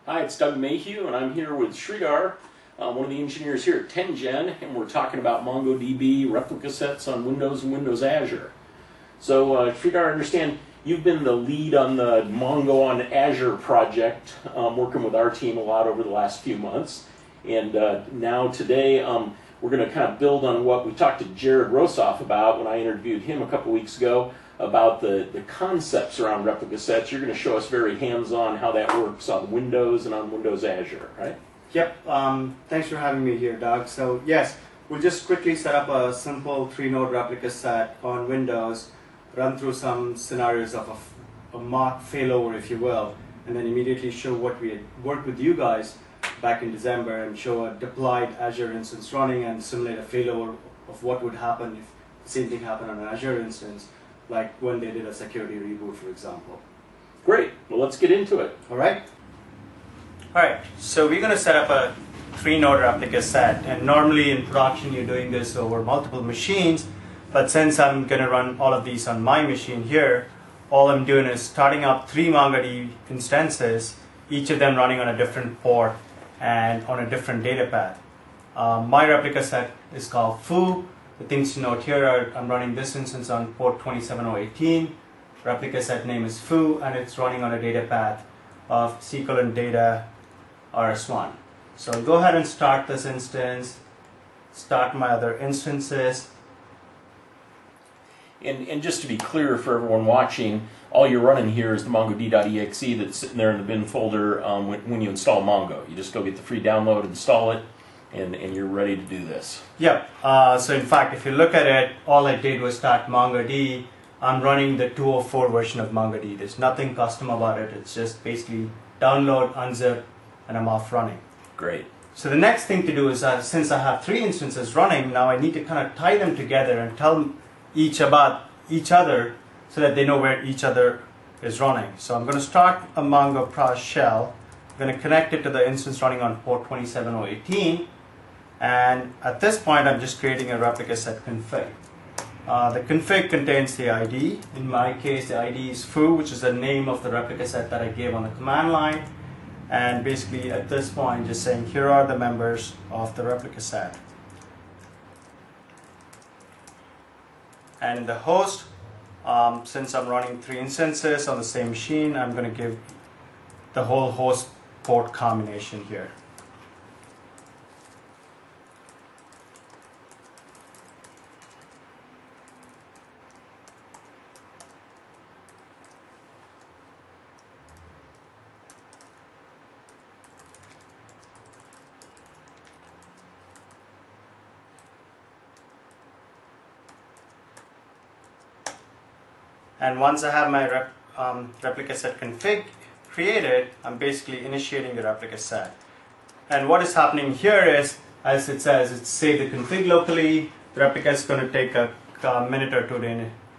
Hi, it's Doug Mayhew, and I'm here with Sridhar, one of the engineers here at TenGen, and we're talking about MongoDB replica sets on Windows and Windows Azure. So, Sridhar, I understand you've been the lead on the Mongo on Azure project, working with our team a lot over the last few months. And now today, we're going to kind of build on what we talked to Jared Rosoff about when I interviewed him a couple weeks ago about the concepts around replica sets. You're going to show us very hands-on how that works on Windows and on Windows Azure, right? Yep. Thanks for having me here, Doug. So yes, we'll just quickly set up a simple 3-node replica set on Windows, run through some scenarios of a mock failover, if you will, and then immediately show what we had worked with you guys back in December and show a deployed Azure instance running and simulate a failover of what would happen if the same thing happened on an Azure instance, like when they did a security reboot, for example. Great. Well, let's get into it. All right. All right. So we're going to set up a 3-node replica set, and normally in production you're doing this over multiple machines, but since I'm going to run all of these on my machine here, all I'm doing is starting up 3 MongoDB instances, each of them running on a different port and on a different data path. My replica set is called foo. The things to note here are I'm running this instance on port 27018. Replica set name is foo, and it's running on a data path of SQL and data RS1. So I'll go ahead and start this instance, start my other instances. And just to be clear for everyone watching, all you're running here is the MongoD.exe that's sitting there in the bin folder when you install Mongo. You just go get the free download, install it, and you're ready to do this. Yep. So in fact, if you look at it, all I did was start MongoD. I'm running the 204 version of MongoD. There's nothing custom about it. It's just basically download, unzip, and I'm off running. Great. So the next thing to do is, since I have 3 instances running, now I need to kind of tie them together and tell each about each other so that they know where each other is running. So I'm going to start a Mongo Pros shell. I'm going to connect it to the instance running on port 27018. And at this point, I'm just creating a replica set config. The config contains the ID. In my case, the ID is foo, which is the name of the replica set that I gave on the command line. And basically, at this point, just saying, here are the members of the replica set. And in the host, since I'm running 3 instances on the same machine, I'm going to give the whole host port combination here. And once I have my replica set config created, I'm basically initiating the replica set. And what is happening here is, as it says, it's save the config locally. The replica is going to take a minute or two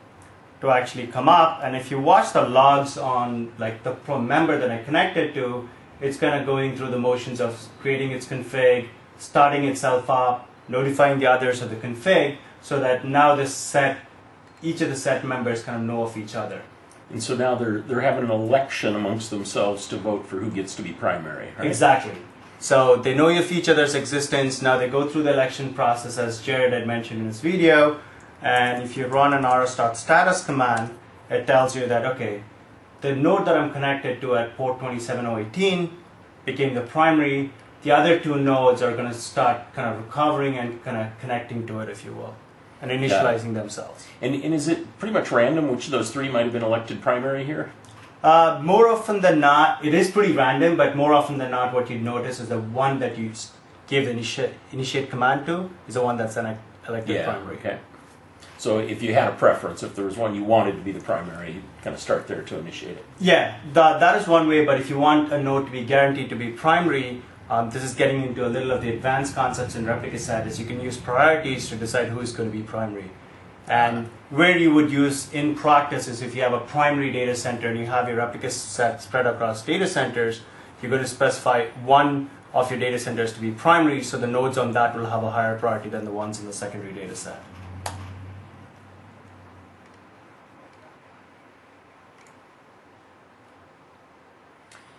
to actually come up. And if you watch the logs on like the member that I connected to, it's kind of going through the motions of creating its config, starting itself up, notifying the others of the config, so that now this set, each of the set members kind of know of each other. And so now they're having an election amongst themselves to vote for who gets to be primary, right? Exactly. So they know of each other's existence. Now they go through the election process, as Jared had mentioned in his video. And if you run an rs.status command, it tells you that, okay, the node that I'm connected to at port 27018 became the primary. The other 2 nodes are going to start kind of recovering and kind of connecting to it, if you will, and initializing themselves. And is it pretty much random which of those 3 might have been elected primary here? More often than not, it is pretty random, but more often than not, what you'd notice is the one that you give the initiate command to is the one that's elected primary. Okay. So if you had a preference, if there was one you wanted to be the primary, you kind of start there to initiate it. Yeah, that is one way, but if you want a node to be guaranteed to be primary, this is getting into a little of the advanced concepts in replica set, is you can use priorities to decide who is going to be primary. And where you would use in practice is if you have a primary data center and you have your replica set spread across data centers, you're going to specify one of your data centers to be primary, so the nodes on that will have a higher priority than the ones in the secondary data set.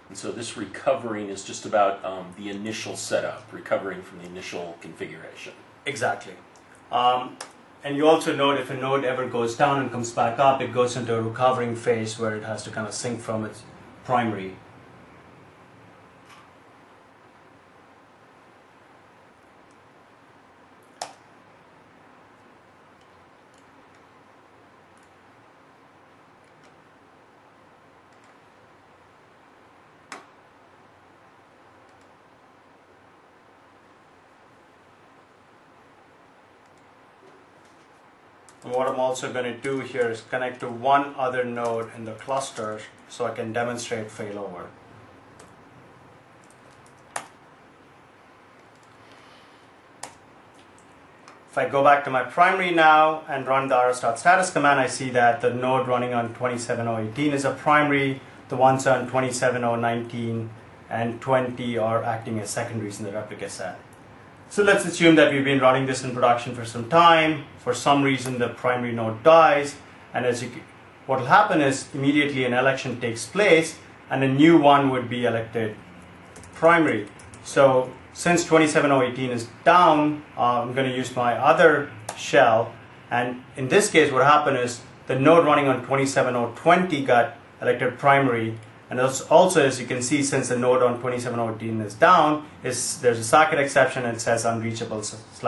And so this recovering is just about the initial setup, recovering from the initial configuration. Exactly. And you also note if a node ever goes down and comes back up, it goes into a recovering phase where it has to kind of sync from its primary. And what I'm also going to do here is connect to one other node in the cluster so I can demonstrate failover. If I go back to my primary now and run the rs.status command, I see that the node running on 27018 is a primary, the ones on 27019 and 20 are acting as secondaries in the replica set. So let's assume that we've been running this in production for some time. For some reason, the primary node dies, and what will happen is immediately an election takes place, and a new one would be elected primary. So since 27018 is down, I'm going to use my other shell, and in this case, what happened is the node running on 27020 got elected primary. And also, as you can see, since the node on 27018 is down, there's a socket exception and it says unreachable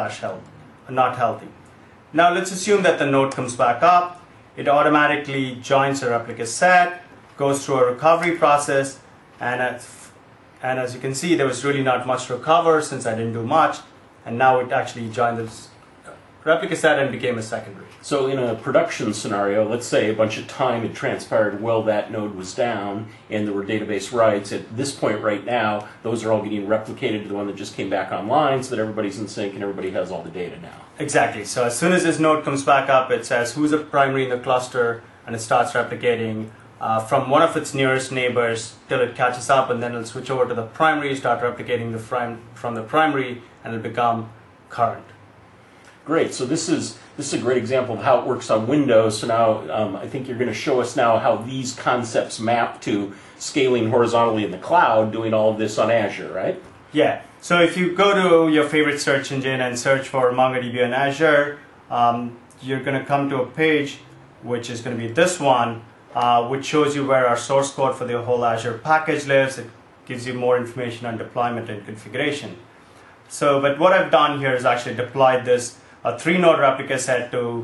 / not healthy. Now let's assume that the node comes back up. It automatically joins the replica set, goes through a recovery process, and as you can see, there was really not much to recover since I didn't do much. And now it actually joined this replica set and became a secondary. So in a production scenario, let's say a bunch of time had transpired while that node was down and there were database writes. At this point right now, those are all getting replicated to the one that just came back online so that everybody's in sync and everybody has all the data now. Exactly. So as soon as this node comes back up, it says who's a primary in the cluster, and it starts replicating from one of its nearest neighbors till it catches up, and then it'll switch over to the primary, start replicating from the primary, and it'll become current. Great. So this is a great example of how it works on Windows. So now I think you're going to show us now how these concepts map to scaling horizontally in the cloud, doing all of this on Azure, right? Yeah. So if you go to your favorite search engine and search for MongoDB on Azure, you're going to come to a page which is going to be this one, which shows you where our source code for the whole Azure package lives. It gives you more information on deployment and configuration. So, but what I've done here is actually deployed this a 3-node replica set to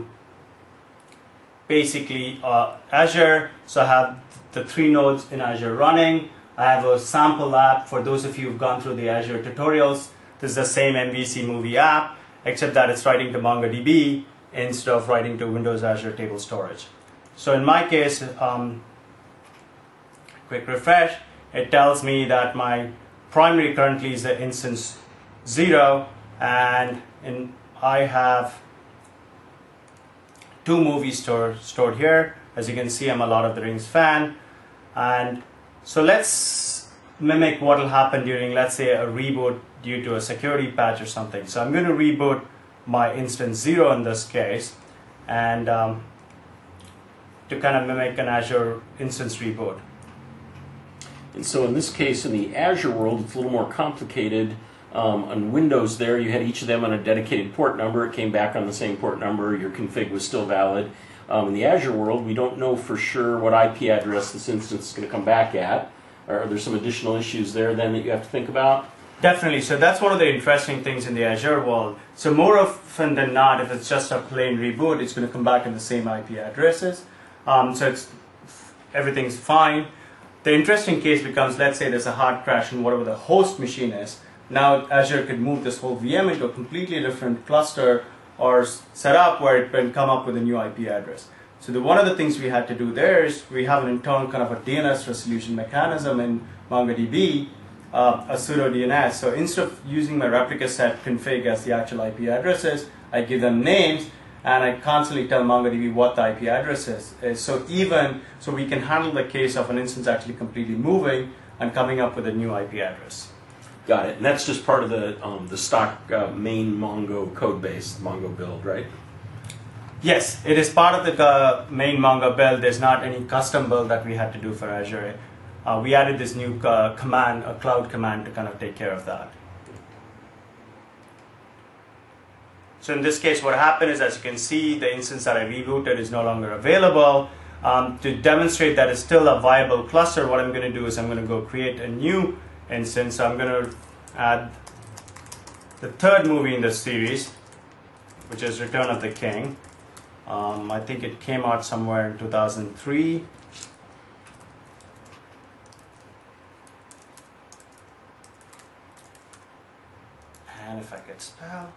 basically Azure. So I have the 3 nodes in Azure running. I have a sample app for those of you who've gone through the Azure tutorials. This is the same MVC movie app, except that it's writing to MongoDB instead of writing to Windows Azure Table Storage. So in my case, quick refresh, it tells me that my primary currently is the instance 0, and I have 2 movies stored here. As you can see, I'm a Lord of the Rings fan. And so let's mimic what will happen during, let's say, a reboot due to a security patch or something. So I'm going to reboot my instance 0 in this case, and to kind of mimic an Azure instance reboot. And so in this case, in the Azure world, it's a little more complicated. On Windows there, you had each of them on a dedicated port number. It came back on the same port number. Your config was still valid. In the Azure world, we don't know for sure what IP address this instance is going to come back at. Are there some additional issues there then that you have to think about? Definitely. So that's one of the interesting things in the Azure world. So more often than not, if it's just a plain reboot, it's going to come back in the same IP addresses. So everything's fine. The interesting case becomes, let's say there's a hard crash in whatever the host machine is. Now Azure could move this whole VM into a completely different cluster or set up where it can come up with a new IP address. So one of the things we had to do there is we have an internal kind of a DNS resolution mechanism in MongoDB, a pseudo DNS. So instead of using my replica set config as the actual IP addresses, I give them names and I constantly tell MongoDB what the IP address is. So we can handle the case of an instance actually completely moving and coming up with a new IP address. Got it. And that's just part of the stock main Mongo code base, Mongo build, right? Yes, it is part of the main Mongo build. There's not any custom build that we had to do for Azure. we added this new command, a cloud command, to kind of take care of that. So in this case, what happened is, as you can see, the instance that I rebooted is no longer available. To demonstrate that it's still a viable cluster, what I'm going to do is I'm going to go create a new instance. So I'm going to add the third movie in this series, which is Return of the King. I think it came out somewhere in 2003. And if I could spell,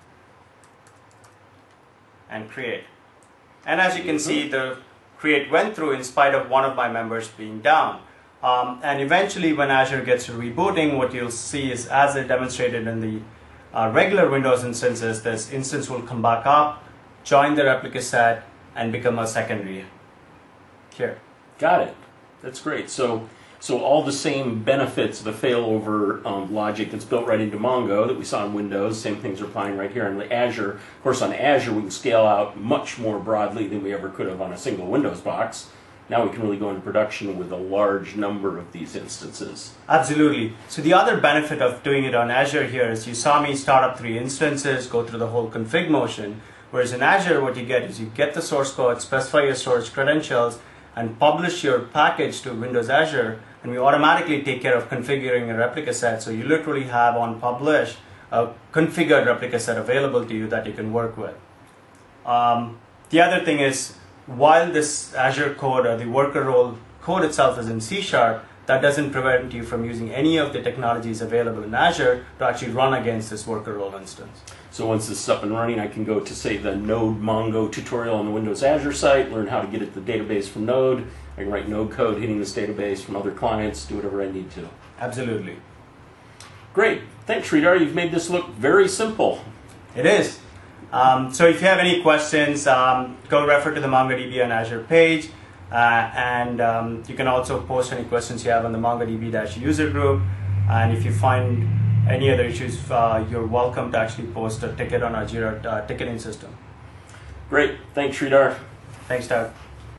and create. And as you can see, the create went through in spite of one of my members being down. And eventually, when Azure gets to rebooting, what you'll see is, as I demonstrated in the regular Windows instances, this instance will come back up, join the replica set, and become a secondary here. Got it. That's great. So all the same benefits of the failover logic that's built right into Mongo that we saw in Windows, same things are applying right here on the Azure. Of course, on Azure, we can scale out much more broadly than we ever could have on a single Windows box. Now we can really go into production with a large number of these instances. Absolutely. So the other benefit of doing it on Azure here is, you saw me start up 3 instances, go through the whole config motion, whereas in Azure, what you get is you get the source code, specify your storage credentials, and publish your package to Windows Azure, and we automatically take care of configuring a replica set. So you literally have on publish a configured replica set available to you that you can work with. The other thing is, while this Azure code or the worker role code itself is in C#, that doesn't prevent you from using any of the technologies available in Azure to actually run against this worker role instance. So once this is up and running, I can go to, say, the Node Mongo tutorial on the Windows Azure site, learn how to get at the database from Node. I can write Node code hitting this database from other clients, do whatever I need to. Absolutely. Great. Thanks, Sridhar. You've made this look very simple. It is. So if you have any questions, go refer to the MongoDB on Azure page. And you can also post any questions you have on the MongoDB-user group. And if you find any other issues, you're welcome to actually post a ticket on our Jira ticketing system. Great. Thanks, Sridhar. Thanks, Doug.